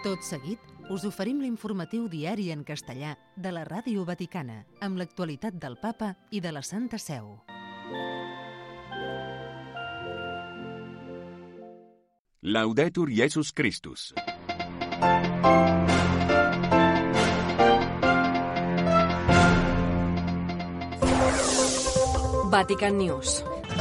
Tot seguit, us oferim l'informatiu diari en castellà de la Ràdio Vaticana, amb l'actualitat del Papa i de la Santa Seu. Laudetur Jesus Christus. Vatican News.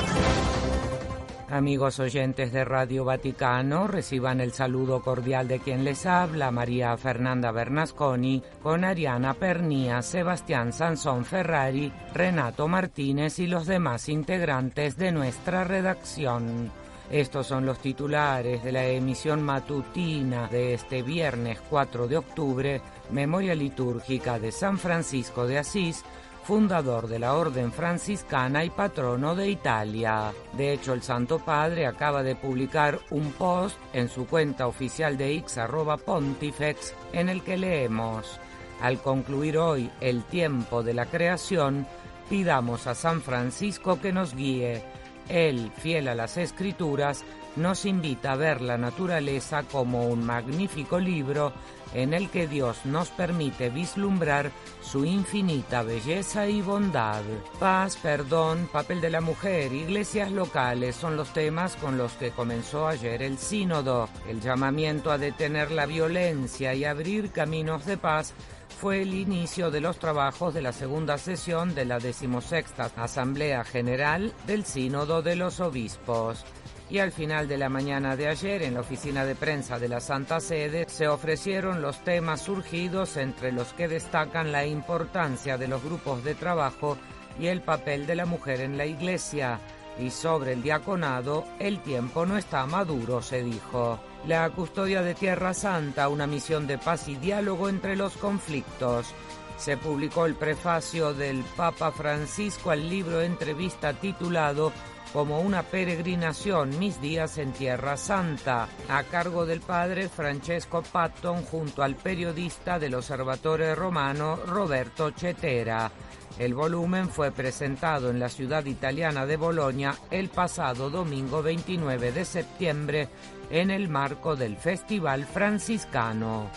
Amigos oyentes de Radio Vaticano, reciban el saludo cordial de quien les habla, María Fernanda Bernasconi, con Ariana Pernía, Sebastián Sansón Ferrari, Renato Martínez y los demás integrantes de nuestra redacción. Estos son los titulares de la emisión matutina de este viernes 4 de octubre, memoria litúrgica de San Francisco de Asís, fundador de la Orden Franciscana y patrono de Italia. De hecho, el Santo Padre acaba de publicar un post en su cuenta oficial de X @Pontifex en el que leemos: al concluir hoy el tiempo de la creación, pidamos a San Francisco que nos guíe. Él, fiel a las Escrituras, nos invita a ver la naturaleza como un magnífico libro en el que Dios nos permite vislumbrar su infinita belleza y bondad. Paz, perdón, papel de la mujer, iglesias locales son los temas con los que comenzó ayer el sínodo. El llamamiento a detener la violencia y abrir caminos de paz fue el inicio de los trabajos de la segunda sesión de la 16ª Asamblea General del Sínodo de los Obispos. Y al final de la mañana de ayer, en la oficina de prensa de la Santa Sede, se ofrecieron los temas surgidos, entre los que destacan la importancia de los grupos de trabajo y el papel de la mujer en la Iglesia. Y sobre el diaconado, el tiempo no está maduro, se dijo. La custodia de Tierra Santa, una misión de paz y diálogo entre los conflictos. Se publicó el prefacio del Papa Francisco al libro entrevista titulado Como una peregrinación, mis días en Tierra Santa, a cargo del padre Francesco Patton junto al periodista del Osservatore Romano Roberto Cetera. El volumen fue presentado en la ciudad italiana de Bolonia el pasado domingo 29 de septiembre en el marco del Festival Franciscano.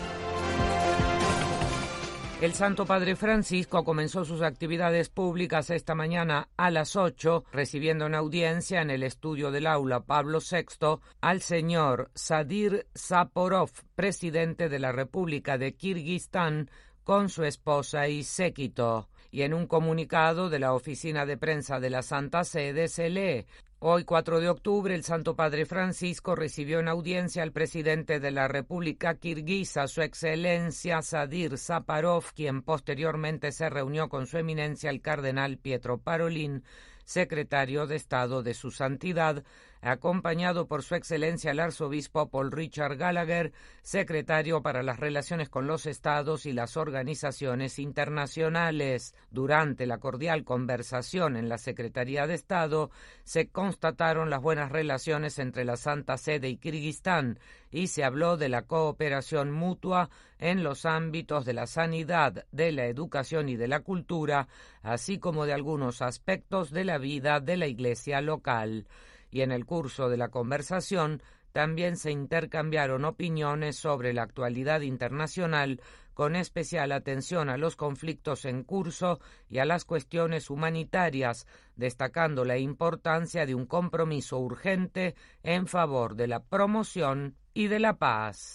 El Santo Padre Francisco comenzó sus actividades públicas esta mañana a las 8, recibiendo en audiencia en el estudio del aula Pablo VI al señor Sadir Saporov, presidente de la República de Kirguistán, con su esposa y séquito. Y en un comunicado de la oficina de prensa de la Santa Sede se lee: hoy, 4 de octubre, el Santo Padre Francisco recibió en audiencia al presidente de la República Kirguisa, su excelencia Sadir Saparov, quien posteriormente se reunió con su eminencia el cardenal Pietro Parolin, secretario de Estado de su Santidad, acompañado por su excelencia el arzobispo Paul Richard Gallagher, secretario para las relaciones con los estados y las organizaciones internacionales. Durante la cordial conversación en la Secretaría de Estado se constataron las buenas relaciones entre la Santa Sede y Kirguistán y se habló de la cooperación mutua en los ámbitos de la sanidad, de la educación y de la cultura, así como de algunos aspectos de la vida de la Iglesia local. Y en el curso de la conversación también se intercambiaron opiniones sobre la actualidad internacional, con especial atención a los conflictos en curso y a las cuestiones humanitarias, destacando la importancia de un compromiso urgente en favor de la promoción y de la paz.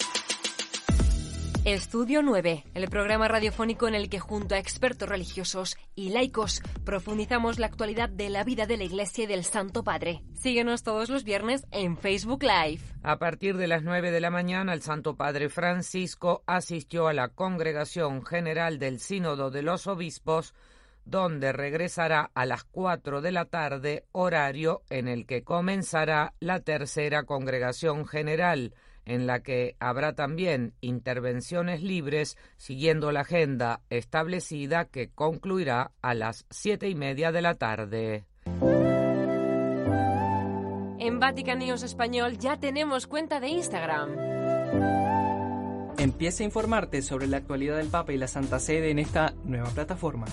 Estudio 9, el programa radiofónico en el que junto a expertos religiosos y laicos profundizamos la actualidad de la vida de la Iglesia y del Santo Padre. Síguenos todos los viernes en Facebook Live. A partir de las 9 de la mañana, el Santo Padre Francisco asistió a la Congregación General del Sínodo de los Obispos, donde regresará a las 4 de la tarde, horario en el que comenzará la tercera Congregación General, en la que habrá también intervenciones libres siguiendo la agenda establecida, que concluirá a las 7:30 de la tarde. En Vatican News Español ya tenemos cuenta de Instagram. Empieza a informarte sobre la actualidad del Papa y la Santa Sede en esta nueva plataforma.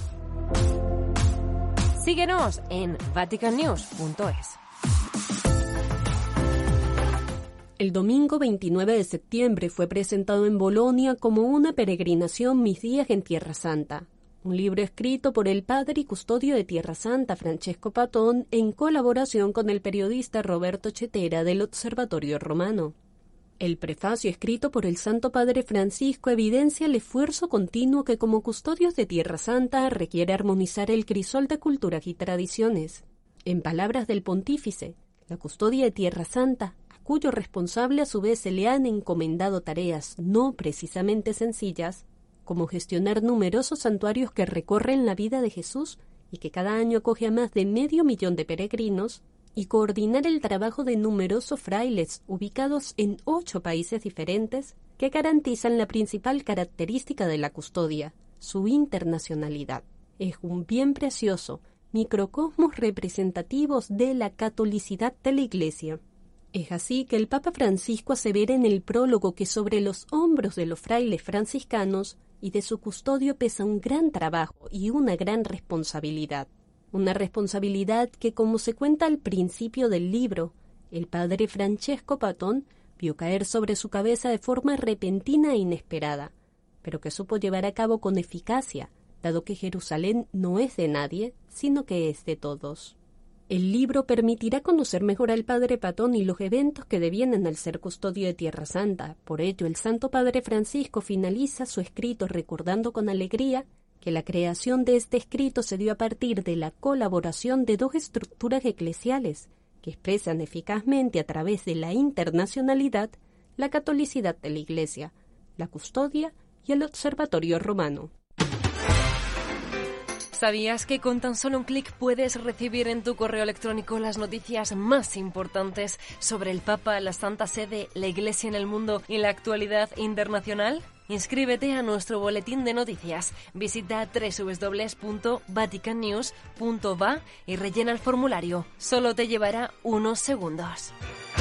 Síguenos en vaticannews.es. El domingo 29 de septiembre fue presentado en Bolonia como una peregrinación Mis días en Tierra Santa, un libro escrito por el padre y custodio de Tierra Santa, Francesco Patón, en colaboración con el periodista Roberto Chetera del Observatorio Romano. El prefacio escrito por el Santo Padre Francisco evidencia el esfuerzo continuo que como custodios de Tierra Santa requiere armonizar el crisol de culturas y tradiciones. En palabras del pontífice, la custodia de Tierra Santa, a cuyo responsable a su vez se le han encomendado tareas no precisamente sencillas, como gestionar numerosos santuarios que recorren la vida de Jesús y que cada año acoge a más de 500.000 de peregrinos, y coordinar el trabajo de numerosos frailes ubicados en 8 países diferentes que garantizan la principal característica de la custodia, su internacionalidad. Es un bien precioso, microcosmos representativos de la catolicidad de la Iglesia. Es así que el Papa Francisco asevera en el prólogo que sobre los hombros de los frailes franciscanos y de su custodio pesa un gran trabajo y una gran responsabilidad. Una responsabilidad que, como se cuenta al principio del libro, el padre Francesco Patón vio caer sobre su cabeza de forma repentina e inesperada, pero que supo llevar a cabo con eficacia, dado que Jerusalén no es de nadie, sino que es de todos. El libro permitirá conocer mejor al padre Patón y los eventos que devienen al ser custodio de Tierra Santa. Por ello, el Santo Padre Francisco finaliza su escrito recordando con alegría que la creación de este escrito se dio a partir de la colaboración de 2 estructuras eclesiales que expresan eficazmente a través de la internacionalidad la catolicidad de la Iglesia, la custodia y el Observatorio Romano. ¿Sabías que con tan solo un clic puedes recibir en tu correo electrónico las noticias más importantes sobre el Papa, la Santa Sede, la Iglesia en el mundo y la actualidad internacional? Inscríbete a nuestro boletín de noticias. Visita www.vaticannews.va y rellena el formulario. Solo te llevará unos segundos.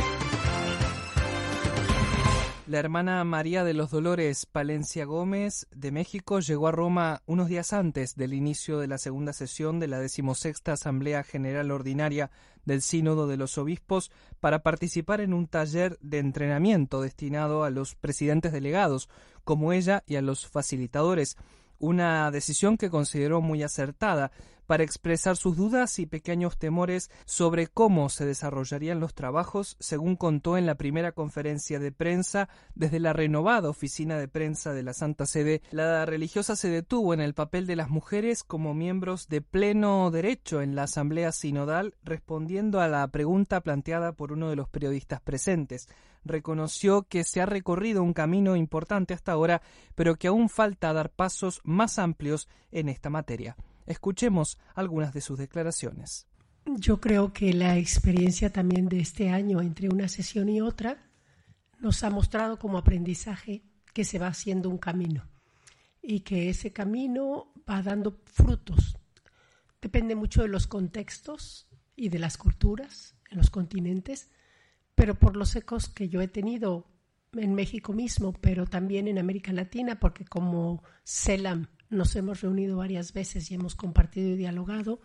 La hermana María de los Dolores Palencia Gómez de México llegó a Roma unos días antes del inicio de la segunda sesión de la 16ª Asamblea General Ordinaria del Sínodo de los Obispos para participar en un taller de entrenamiento destinado a los presidentes delegados, como ella, y a los facilitadores. Una decisión que consideró muy acertada para expresar sus dudas y pequeños temores sobre cómo se desarrollarían los trabajos, según contó en la primera conferencia de prensa desde la renovada oficina de prensa de la Santa Sede. La religiosa se detuvo en el papel de las mujeres como miembros de pleno derecho en la Asamblea Sinodal, respondiendo a la pregunta planteada por uno de los periodistas presentes. Reconoció que se ha recorrido un camino importante hasta ahora, pero que aún falta dar pasos más amplios en esta materia. Escuchemos algunas de sus declaraciones. Yo creo que la experiencia también de este año entre una sesión y otra nos ha mostrado como aprendizaje que se va haciendo un camino y que ese camino va dando frutos. Depende mucho de los contextos y de las culturas en los continentes, pero por los ecos que yo he tenido en México mismo, pero también en América Latina, porque como CELAM nos hemos reunido varias veces y hemos compartido y dialogado,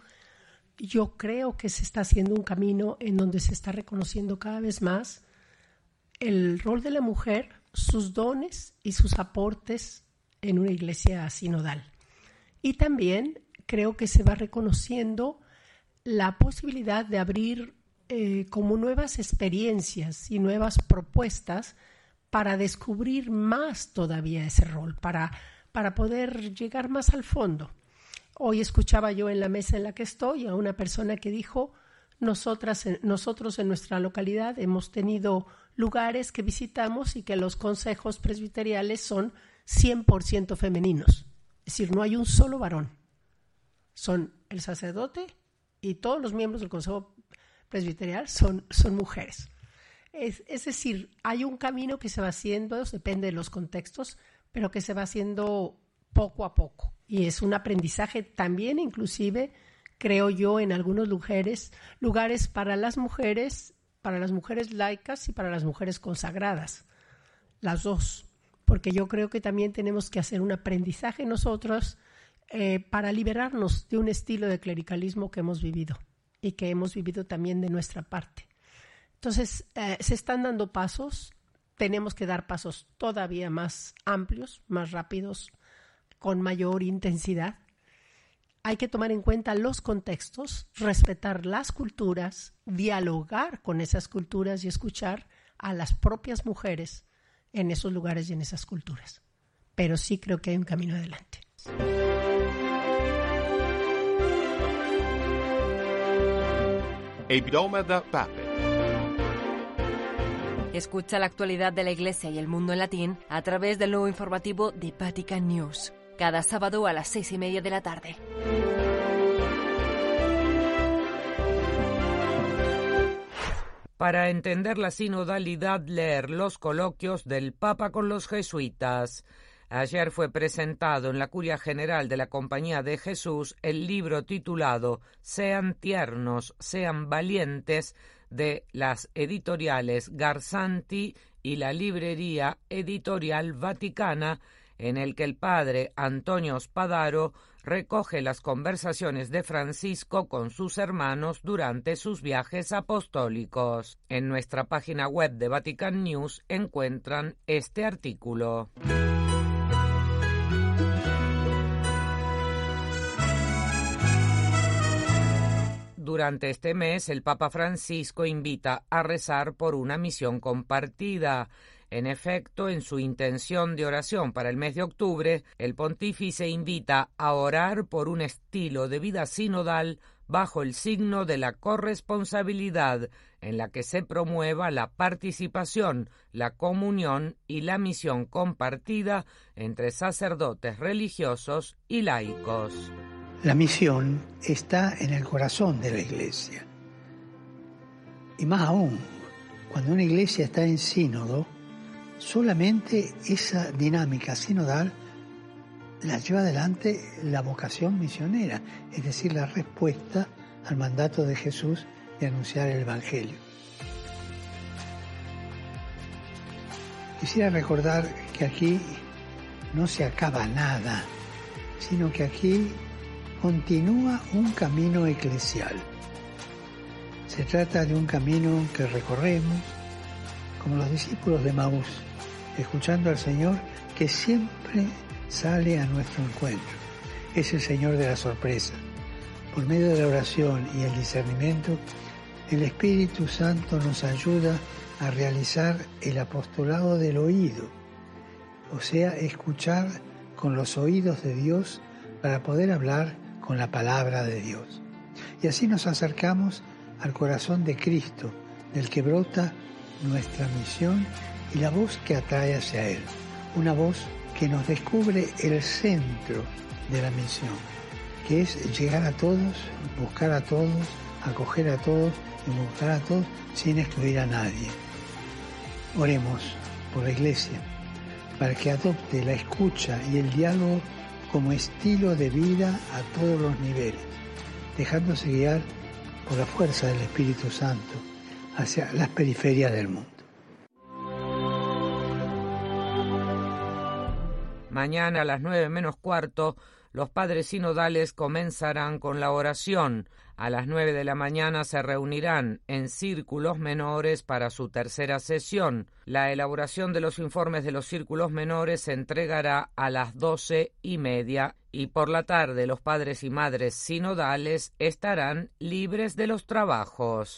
yo creo que se está haciendo un camino en donde se está reconociendo cada vez más el rol de la mujer, sus dones y sus aportes en una iglesia sinodal. Y también creo que se va reconociendo la posibilidad de abrir como nuevas experiencias y nuevas propuestas para descubrir más todavía ese rol, para poder llegar más al fondo. Hoy escuchaba yo en la mesa en la que estoy a una persona que dijo: nosotros en nuestra localidad hemos tenido lugares que visitamos y que los consejos presbiteriales son 100% femeninos. Es decir, no hay un solo varón. Son el sacerdote y todos los miembros del consejo presbiterial son mujeres. Es decir, hay un camino que se va haciendo, depende de los contextos, pero que se va haciendo poco a poco. Y es un aprendizaje también, inclusive, creo yo, en algunos lugares para las mujeres laicas y para las mujeres consagradas, las dos. Porque yo creo que también tenemos que hacer un aprendizaje nosotros para liberarnos de un estilo de clericalismo que hemos vivido y que hemos vivido también de nuestra parte. Entonces, se están dando pasos. tenemos que dar pasos todavía más amplios, más rápidos, con mayor intensidad. Hay que tomar en cuenta los contextos, respetar las culturas, dialogar con esas culturas y escuchar a las propias mujeres en esos lugares y en esas culturas. Pero sí creo que hay un camino adelante. Hebdomada Pape. Escucha la actualidad de la Iglesia y el mundo en latín a través del nuevo informativo de Vatican News, cada sábado a las 6:30 de la tarde. Para entender la sinodalidad, leer los coloquios del Papa con los jesuitas. Ayer fue presentado en la Curia General de la Compañía de Jesús el libro titulado Sean tiernos, sean valientes, de las editoriales Garzanti y la Librería Editorial Vaticana, en el que el padre Antonio Spadaro recoge las conversaciones de Francisco con sus hermanos durante sus viajes apostólicos. En nuestra página web de Vatican News encuentran este artículo. Durante este mes, el Papa Francisco invita a rezar por una misión compartida. En efecto, en su intención de oración para el mes de octubre, el pontífice invita a orar por un estilo de vida sinodal bajo el signo de la corresponsabilidad, en la que se promueva la participación, la comunión y la misión compartida entre sacerdotes religiosos y laicos. La misión está en el corazón de la Iglesia. Y más aún, cuando una Iglesia está en sínodo, solamente esa dinámica sinodal la lleva adelante la vocación misionera, es decir, la respuesta al mandato de Jesús de anunciar el Evangelio. Quisiera recordar que aquí no se acaba nada, sino que aquí continúa un camino eclesial. Se trata de un camino que recorremos como los discípulos de Maús, escuchando al Señor que siempre sale a nuestro encuentro. Es el Señor de la sorpresa. Por medio de la oración y el discernimiento, el Espíritu Santo nos ayuda a realizar el apostolado del oído, o sea, escuchar con los oídos de Dios para poder hablar con la palabra de Dios. Y así nos acercamos al corazón de Cristo, del que brota nuestra misión y la voz que atrae hacia Él. Una voz que nos descubre el centro de la misión, que es llegar a todos, buscar a todos, acoger a todos y buscar a todos sin excluir a nadie. Oremos por la Iglesia, para que adopte la escucha y el diálogo como estilo de vida a todos los niveles, dejándose guiar por la fuerza del Espíritu Santo hacia las periferias del mundo. Mañana a las 9:15, los padres sinodales comenzarán con la oración. A las 9 de la mañana se reunirán en círculos menores para su tercera sesión. La elaboración de los informes de los círculos menores se entregará a las 12:30 y por la tarde los padres y madres sinodales estarán libres de los trabajos.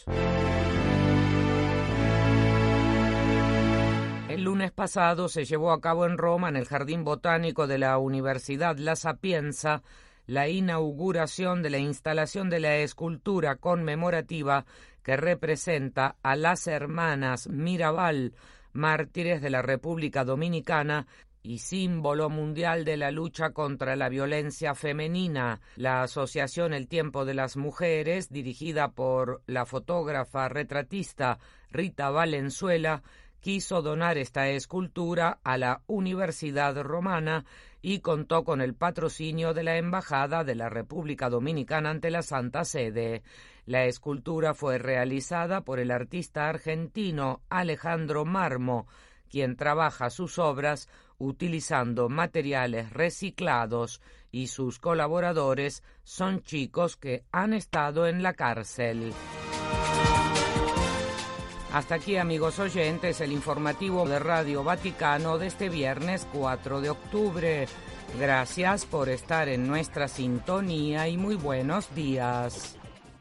El lunes pasado se llevó a cabo en Roma, en el Jardín Botánico de la Universidad La Sapienza, la inauguración de la instalación de la escultura conmemorativa que representa a las hermanas Mirabal, mártires de la República Dominicana y símbolo mundial de la lucha contra la violencia femenina. La asociación El Tiempo de las Mujeres, dirigida por la fotógrafa retratista Rita Valenzuela, quiso donar esta escultura a la Universidad Romana y contó con el patrocinio de la Embajada de la República Dominicana ante la Santa Sede. La escultura fue realizada por el artista argentino Alejandro Marmo, quien trabaja sus obras utilizando materiales reciclados, y sus colaboradores son chicos que han estado en la cárcel. Hasta aquí, amigos oyentes, el informativo de Radio Vaticano de este viernes 4 de octubre. Gracias por estar en nuestra sintonía y muy buenos días.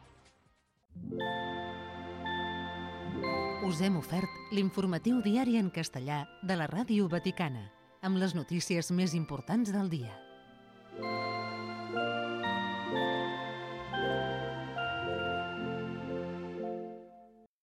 Us hem ofert l'informatiu diari en castellà de la Ràdio Vaticana, amb les notícies més importants del dia.